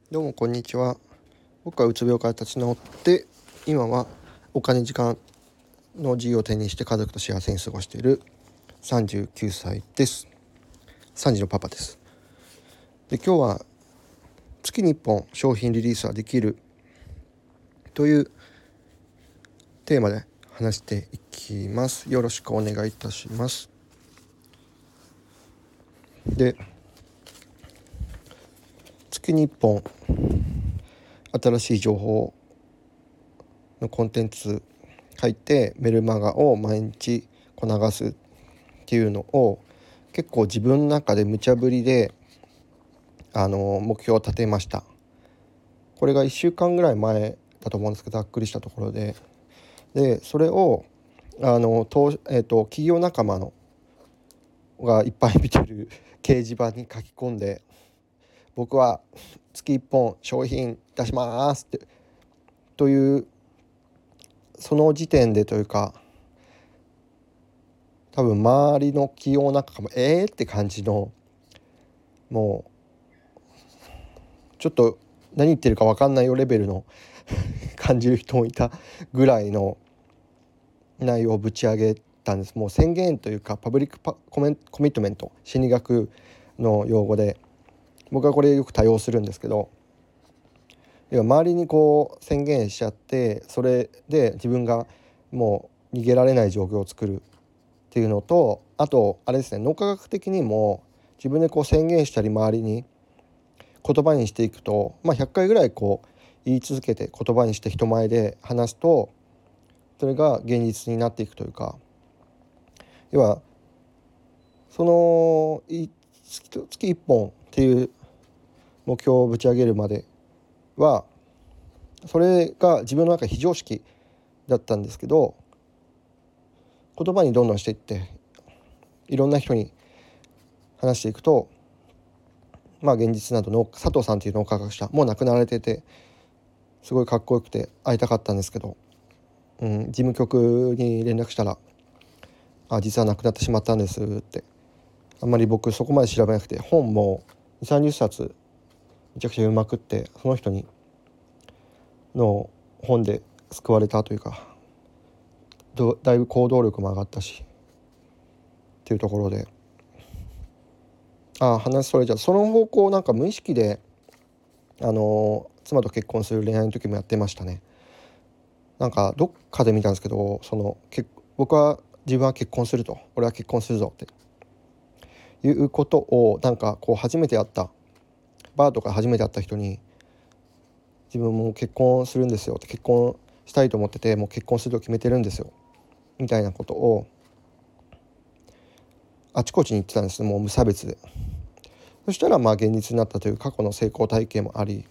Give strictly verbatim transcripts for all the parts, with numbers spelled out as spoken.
どうもこんにちは。僕はうつ病から立ち直って、今はお金時間の自由を手にして家族と幸せに過ごしているさんじゅうきゅうさいです。さんじのパパです。で、今日は月にいっぽん商品リリースはできるというテーマで話していきます。よろしくお願いいたします。で、月にいっぽん新しい情報のコンテンツ書いてメルマガを毎日こう流すっていうのを結構自分の中で無茶ぶりであの目標を立てました。これがいっしゅうかんぐらい前だと思うんですけど、ざっくりしたところででそれをあのと、えーと、企業仲間のがいっぱい見てる掲示板に書き込んで、僕は月いっぽん商品出しますってというその時点でというか、多分周りの企業仲間もえーって感じの、もうちょっと何言ってるか分かんないよレベルの感じる人もいたぐらいの内容をぶち上げたんです。もう宣言というかパブリックパコメンコミットメント、心理学の用語で僕はこれよく多用するんですけど、要は周りにこう宣言しちゃって、それで自分がもう逃げられない状況を作るっていうのと、あとあれですね、脳科学的にも自分でこう宣言したり周りに言葉にしていくと、まあ、ひゃっかいぐらいこう言い続けて言葉にして人前で話すと、それが現実になっていくというか、要はその月いっぽんっていう目標をぶち上げるまではそれが自分の中で非常識だったんですけど、言葉にどんどんしていっていろんな人に話していくと、まあ現実などの佐藤さんという脳科学者もう亡くなられてて、すごいかっこよくて会いたかったんですけど、うん、事務局に連絡したら、あ実は亡くなってしまったんですって。あんまり僕そこまで調べなくて、本もにじゅうさんじゅっさつめちゃくちゃ読みまくって、その人にの本で救われたというか、だいぶ行動力も上がったしっていうところで、あ話それじゃその方向なんか無意識であの妻と結婚する恋愛の時もやってましたね。なんかどっかで見たんですけど、そのけ僕は自分は結婚すると、俺は結婚するぞっていうことをなんかこう初めて会ったバーとか初めて会った人に、自分も結婚するんですよって、結婚したいと思っててもう結婚すると決めてるんですよみたいなことをあちこちに言ってたんです。もう無差別で。そしたらまあ現実になったという過去の成功体験もあり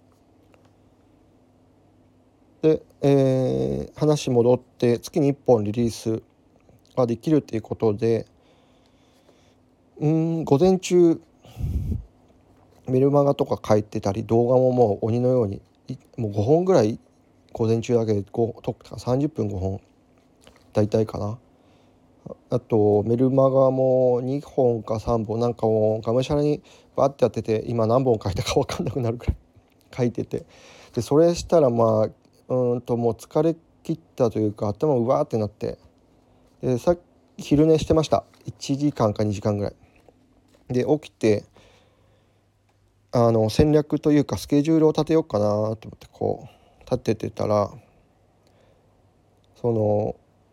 で、えー、話戻って月にいっぽんリリースができるっていうことで、うーん午前中メルマガとか書いてたり、動画ももう鬼のようにもうごほんぐらい午前中だけでごとかさんじゅっぷんごほん大体かな。あとメルマガもにほんかさんぼん、なんかもうがむしゃらにバーってやってて、今何本書いたか分かんなくなるくらい書いてて、でそれしたらまあうーんともう疲れ切ったというか頭うわーってなって、でさっき昼寝してました。いちじかんかにじかんぐらいで起きて、あの戦略というかスケジュールを立てようかなと思ってこう立ててたら、その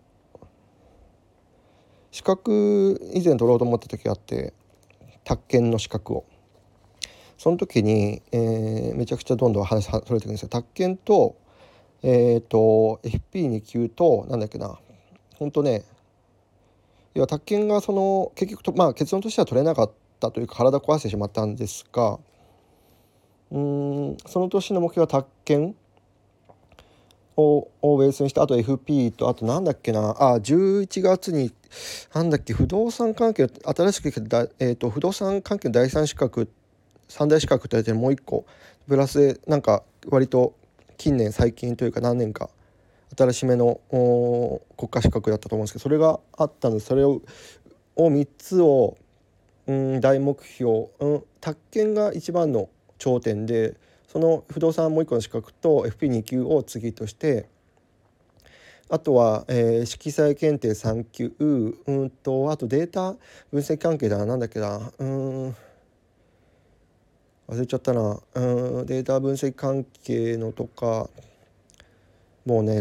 資格以前取ろうと思った時があって、宅建の資格を。その時に、えー、めちゃくちゃどんどん話それてくるんですよ。宅建とえっ、ー、と エフピーに 級となんだっけな、ほんとね、要は宅建がその結局と、まあ、結論としては取れなかったというか体壊してしまったんですが、うーんその年の目標は宅建ををベースにして、あと エフピー と、あとなんだっけなあじゅういちがつになんだっけ不動産関係新しくだ、えー、と不動産関係の第三資格三大資格って言われてるもう一個プラスで、なんか割と近年最近というか何年か新しめの国家資格だったと思うんですけど、それがあったので、それををみっつをうん大目標、うん、宅建が一番の頂点で、 その不動産もう一個の資格と エフピーに 級を次として、あとは、えー、色彩検定さん級、うんとあとデータ分析関係だな、なんだっけな、うん忘れちゃったな、うんデータ分析関係のとか、もうね、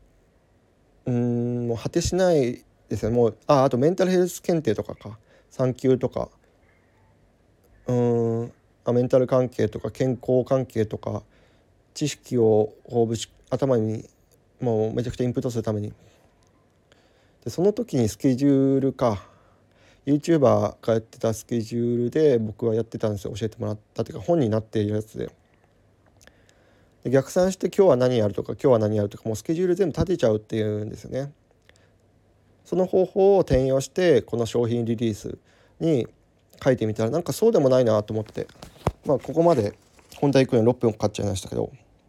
うんもう果てしないですよね。もうああとメンタルヘルス検定とかか、さん級とか、うんあメンタル関係とか健康関係とか、知識をこうぶち頭にもうめちゃくちゃインプットするために、でその時にスケジュールか YouTuber がやってたスケジュールで僕はやってたんですよ。教えてもらったっていうか本になっているやつで、で逆算して今日は何やるとか今日は何やるとか、もうスケジュール全部立てちゃうっていうんですよね。その方法を転用してこの商品リリースに書いてみたら、なんかそうでもないなと思って、まあここまで本題行くのにろっぷんかかっちゃいましたけど、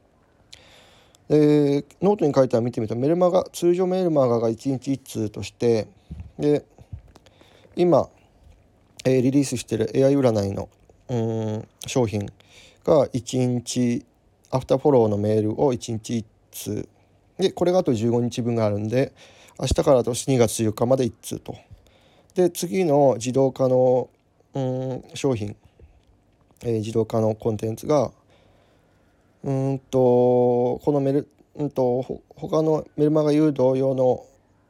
でノートに書いたら見てみたら、メルマガ通常メルマガがいちにちいっ通として、で今、えーリリースしている エーアイ 占いのうーん商品がいちにちアフターフォローのメールをいちにちいっ通で、これがあとじゅうごにちぶんがあるんで、明日からとしてにがつじゅうよっかまでいっ通と、で次の自動化のうーん商品、えー自動化のコンテンツがうーんとこのメルうんとほ他のメルマガ誘導用の、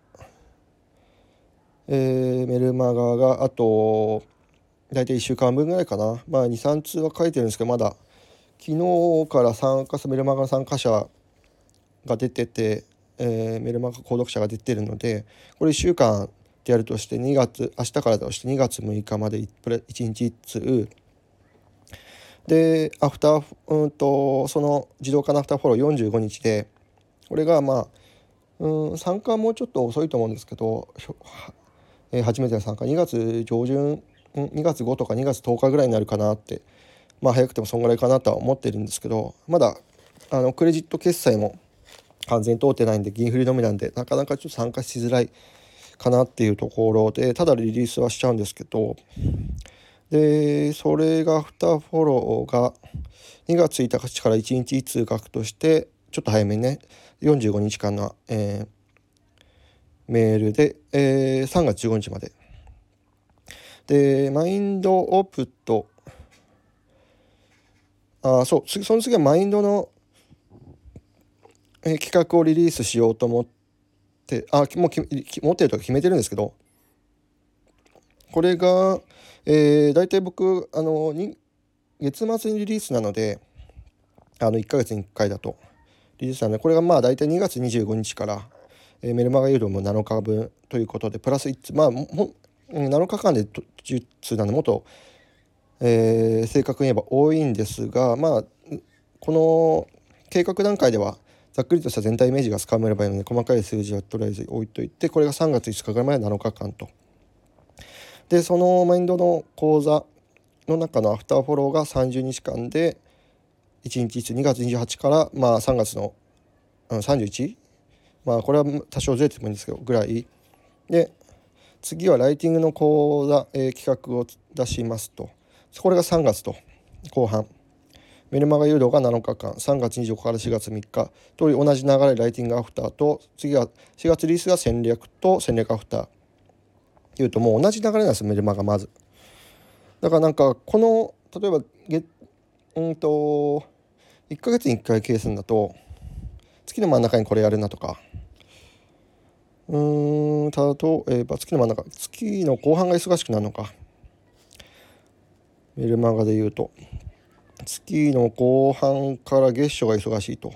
えーメルマガがあと大体いっしゅうかんぶんぐらいかな、まあにさん通は書いてるんですけど、まだ昨日から参加するメルマガの参加者が出てて、えーメルマガ購読者が出てるので、これいっしゅうかんでやるとしてにがつ明日からとしてにがつむいかまでいちにちいっ通で、アフターうんとその自動化のアフターフォローよんじゅうごにちで、これがまあうん参加はもうちょっと遅いと思うんですけど、えー初めての参加にがつ上旬、にがつごとかにがつとおかぐらいになるかなって、まあ早くてもそんぐらいかなとは思ってるんですけど、まだあのクレジット決済も完全に通ってないんで、銀振りのみなんでなかなかちょっと参加しづらいかなっていうところで、ただリリースはしちゃうんですけど、でそれがアフターフォローがにがつついたちからいちにちいっ通書くとして、ちょっと早めにねよんじゅうごにちかんの、えーメールで、えーさんがつじゅうごにちまでで、マインドオプト、あそう次その次はマインドの、えー企画をリリースしようと思って、あもうき持ってるとか決めてるんですけど、これが、えー、大体僕あのに月末にリリースなので、あのいっかげつにいっかいだとリリースなので、これがまあ大体にがつにじゅうごにちから、えーメルマガ誘導もなのかぶんということでプラスいっ通、まあもなのかかんでじゅっ通なんでもっと、えー正確に言えば多いんですが、まあこの計画段階ではざっくりとした全体イメージがつかめればいいので、細かい数字はとりあえず置いといて、これがさんがついつかぐらいまでなのかかんと。でそのマインドの講座の中のアフターフォローがさんじゅうにちかんでいちにちいっ通、にがつにじゅうはちから、まあ、さんがつの、うん、さんじゅういち、まあこれは多少ずれてもいいんですけどぐらいで、次はライティングの講座、えー企画を出しますと、これがさんがつと後半、メルマガ誘導がなのかかん、さんがつにじゅうごからしがつみっかと同じ流れ、ライティングアフターと、次はしがつリリースが戦略と戦略アフターいうと、もう同じ流れなんですよ、メルマガまず。だからなんかこの例えば月うんといっかげつにいっかいケースだと月の真ん中にこれやるなとか、うーん例えば月の真ん中月の後半が忙しくなるのか、メルマガで言うと月の後半から月初が忙しいと、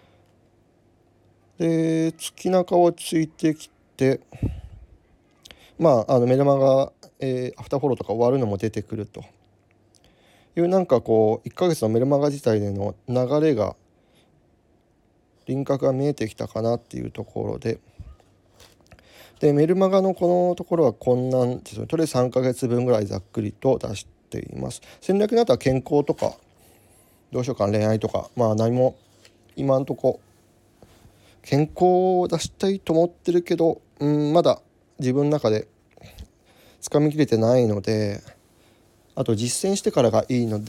で月中をついてきて、まああのメルマガ、えーアフターフォローとか終わるのも出てくるという、なんかこういっかげつのメルマガ自体での流れが輪郭が見えてきたかなっていうところで、でメルマガのこのところはこんなんですね。とりあえずさんかげつぶんぐらいざっくりと出しています。戦略にあとは健康とかどうしようかな、恋愛とか、まあ何も今んとこ健康を出したいと思ってるけど、うんまだ自分の中でつかみきれてないので、あと実践してからがいいので、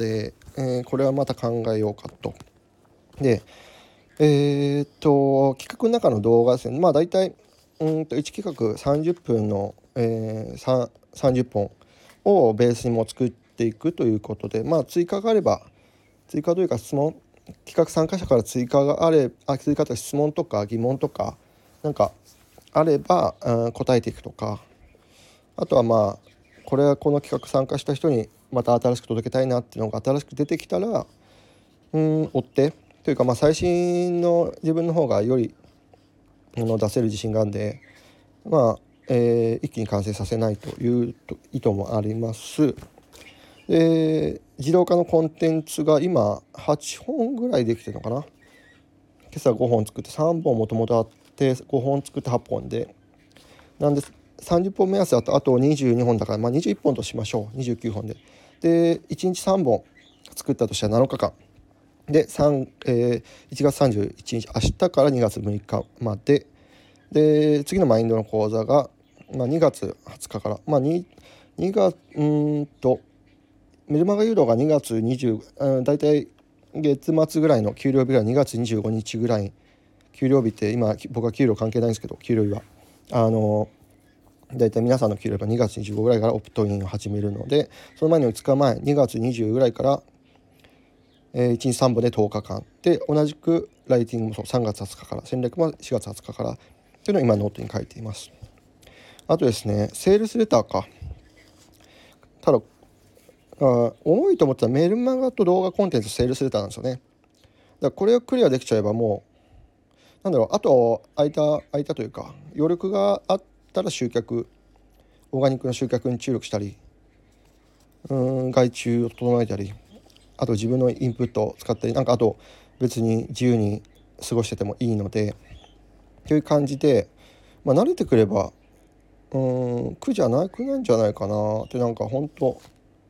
えー、これはまた考えようかと。でえー、っと企画の中の動画ですね。まあ大体うんといち企画さんじゅっぷんの、えー、さんじゅっぽんをベースにも作っていくということで、まあ追加があれば追加というか質問、企画参加者から追加があれあ追加とか質問とか疑問とかなんかあれば、うん、答えていくとか、あとはまあこれはこの企画参加した人にまた新しく届けたいなっていうのが新しく出てきたら、うん追ってというか、まあ最新の自分の方がよりの出せる自信があるんで、まあ、えー、一気に完成させないという意図もあります。で自動化のコンテンツが今はっぽんぐらいできてるのかな。今朝ごほん作ってさんぼんもともとあってごほん作ってはっぽんで、なんでさんじゅっぽん目安だとあとにじゅうにほんだから、まあ、にじゅういっぽんとしましょう。にじゅうきゅうほんででいちにちさんぼん作ったとしたらなのかかんで3、えー、いちがつさんじゅういちにち明日からにがつむいかまでで次のマインドの講座が、まあ、にがつはつかから、まあ、2, 2月うんとメルマガ誘導がにがつにじゅう、うん、だいたい月末ぐらいの給料日がにがつにじゅうごにちぐらい。給料日って今僕は給料関係ないんですけど、給料日はあのだいたい皆さんの給料日はにがつにじゅうごぐらいからオプトインを始めるので、その前のいつかまえにがつにじゅうぐらいから、えー、いちにちさんぼんでとおかかんで、同じくライティングもそうさんがつはつかから戦略もしがつはつかからというのを今ノートに書いています。あとですね、セールスレターか。ただあ重いと思ったらメルマガと動画コンテンツセールスレターなんですよね。だからこれをクリアできちゃえばもうなんだろう、あと空いた空いたというか余力があったら集客、オーガニックの集客に注力したり、うーん外注を整えたり、あと自分のインプットを使ったり、なんかあと別に自由に過ごしててもいいのでという感じで、まあ、慣れてくればうーん苦じゃなくなんじゃないかなって。なんか本当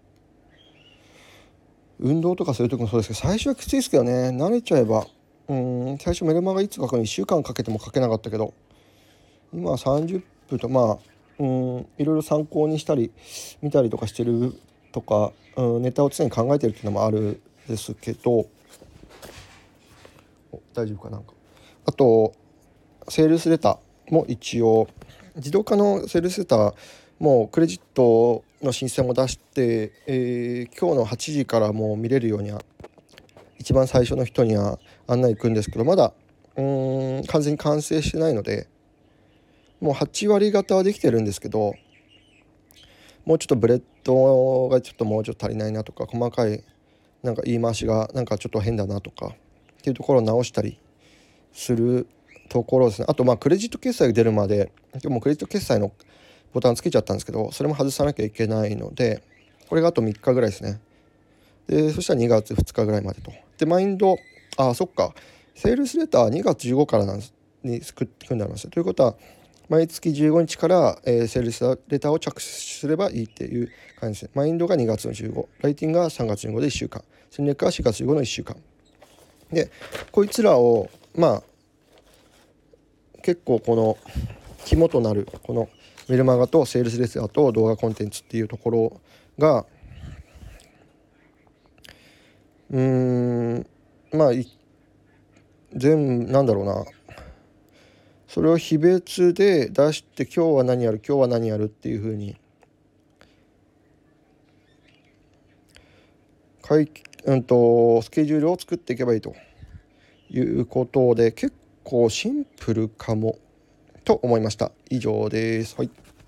運動とかする時もそうですけど最初はきついですけどね、慣れちゃえば。うーん最初メルマガいつ書くのいっしゅうかんかけても書けなかったけど、今はさんじゅっぷんとまあうーんいろいろ参考にしたり見たりとかしてるとか、うん、ネタを常に考えてるっていうのもあるんですけど、大丈夫かなんか。あとセールスレターも一応自動化のセールスレターもうクレジットの申請も出して、えー、今日のはちじからもう見れるようには一番最初の人には案内行くんですけど、まだうーん完全に完成してないのでもうはちわり方はできてるんですけど、もうちょっとブレッドがちょっともうちょっと足りないなとか、細かいなんか言い回しがなんかちょっと変だなとかっていうところを直したりするところですね。あとまあクレジット決済が出るまで今日もクレジット決済のボタンつけちゃったんですけど、それも外さなきゃいけないのでこれがあとみっかぐらいですね。でそしたらにがつふつかぐらいまでと。でマインドあそっかセールスレターにがつじゅうごからなんですに組んであります。ということは毎月じゅうごにちから、えー、セールスレターを着手すればいいっていう感じですね。マインドがにがつのじゅうご、ライティングがさんがつじゅうごでいっしゅうかん、戦略がしがつじゅうごのいっしゅうかんで、こいつらをまあ結構この肝となるこのメルマガとセールスレターと動画コンテンツっていうところがうーんまあ全なんだろうな、それを非別で出して今日は何やる今日は何やるっていう風にうんとスケジュールを作っていけばいいということで結構シンプルかもと思いました。以上です。はい。